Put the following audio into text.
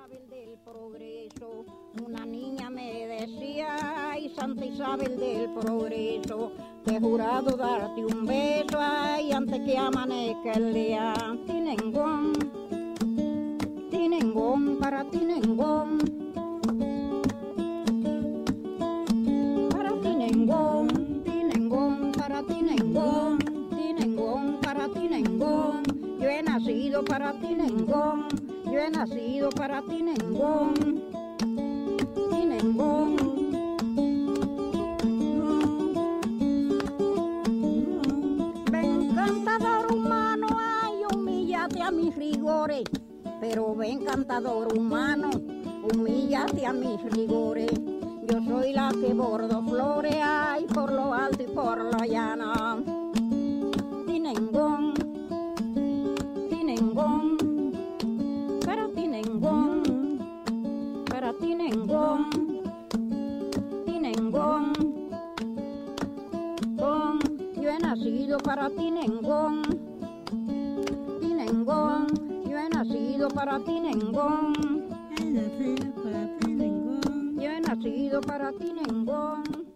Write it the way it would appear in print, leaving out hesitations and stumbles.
Isabel del Progreso, una niña me decía, ay, Santa Isabel del Progreso, te he jurado darte un beso, ay, antes que amanezca el día. Tinengón, tinengón, para tinengón, para tinengón, tinengón, para tinengón, tinengón, para tinengón. Yo he nacido para Tinengón, yo he nacido para Tinengón, Tinengón. Ven cantador humano, ay, humíllate a mis rigores, pero ven cantador humano, humíllate a mis rigores. Yo soy la que bordo flores, ay, por lo alto y por la llana. Tinengón, Tinengón, para Tinengón, para Tinengón, Tinengón, yo he nacido para Tinengón, Tinengón, yo he nacido para Tinengón, He nacido para Tinengón. yo he nacido para Tinengón.